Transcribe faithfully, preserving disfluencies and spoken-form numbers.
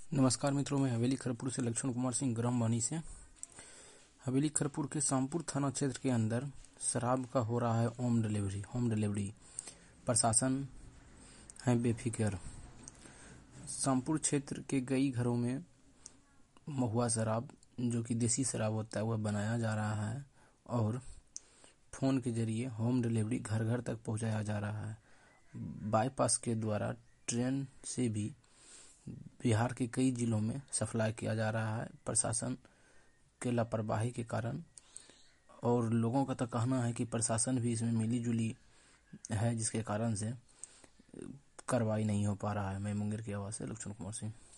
नमस्कार मित्रों, मैं हवेली खरपुर से लक्ष्मण कुमार सिंह ग्राम वानी से। हवेली खरपुर के शामपुर थाना क्षेत्र के अंदर शराब का हो रहा है होम डिलीवरी होम डिलीवरी प्रशासन है बेफिक्र। शामपुर क्षेत्र के कई घरों में महुआ शराब, जो कि देसी शराब होता है, वह बनाया जा रहा है और फ़ोन के जरिए होम डिलीवरी घर घर तक पहुंचाया जा रहा है। बाईपास के द्वारा ट्रेन से भी बिहार के कई जिलों में सप्लाई किया जा रहा है प्रशासन के लापरवाही के कारण। और लोगों का तो कहना है कि प्रशासन भी इसमें मिली जुली है, जिसके कारण से कार्रवाई नहीं हो पा रहा है। मैं मुंगेर की आवाज़ से लक्ष्मण कुमार सिंह।